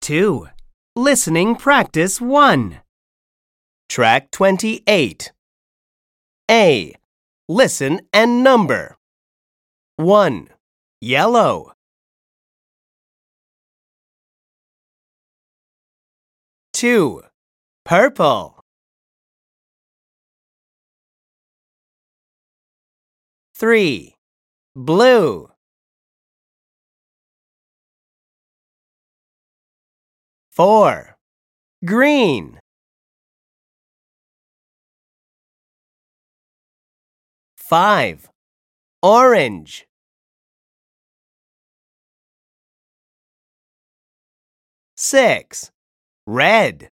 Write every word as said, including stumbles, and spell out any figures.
two. Listening practice one. Track twenty-eight. A. Listen and number. one. Yellow. two. Purple. three. Blue. four. Green. five. Orange. six. Red.